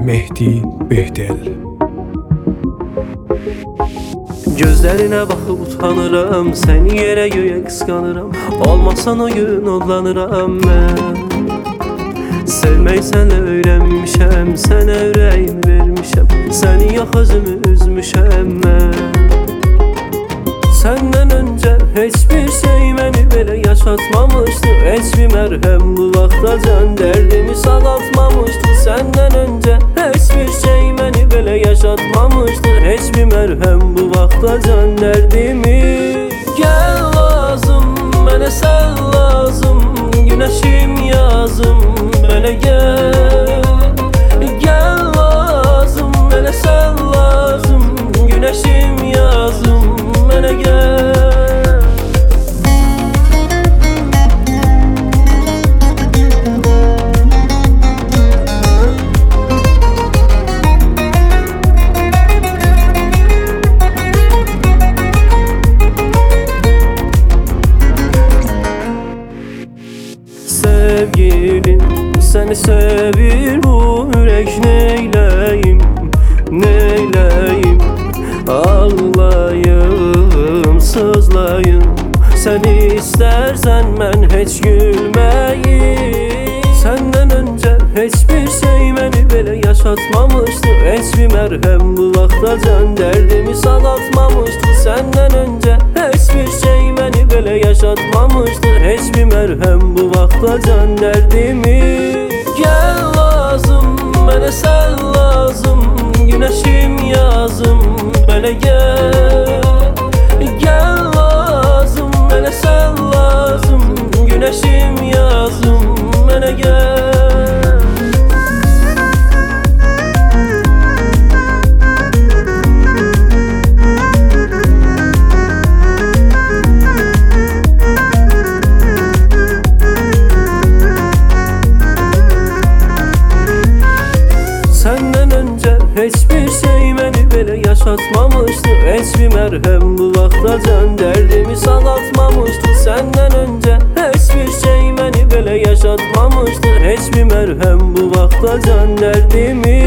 Mehdi Behdel. Gözlerine bakıp utanıram, seni yere göğe kıskanıram. Olmasan o gün odlanıram ben. Sevmeyi senle öğrenmişem, sana yüreğimi vermişem. Seni yok özümü üzmüşem ben. Senden önce hiçbir şey beni böyle yaşatmamıştı. Hiçbir merhem bu vakta can derdimi sağaltmamıştı. Senden önce hiçbir şey beni böyle yaşatmamıştı. Hiçbir merhem bu vakta can derdimi. Gel lazım, bana sen lazım. Güneşim yazım, bana gel. Gel lazım, bana sen lazım. Güneşim yazım, bana gel. Sevgilim, seni sevir bu yürek, neyleyim, neyleyim. Ağlayım, sızlayım. Sen istersen ben hiç gülmeyim. Senden önce hiçbir şey beni böyle yaşatmamıştı. Hiçbir merhem bu vakta can derdimi sağaltmamıştı. Senden önce hiçbir şey beni böyle yaşatmamıştı. Hiçbir merhem bu vakta can derdimi. Gel lazım, bana sen lazım. Güneşim yazım, bana gel. Gel lazım, bana sen lazım. Güneşim yazım, bana gel. Senden önce hiçbir şey beni böyle yaşatmamıştı. Hiçbir merhem bu vakta can derdimi sağaltmamıştı. Senden önce hiçbir şey beni böyle yaşatmamıştı. Hiçbir merhem bu vakta can derdimi.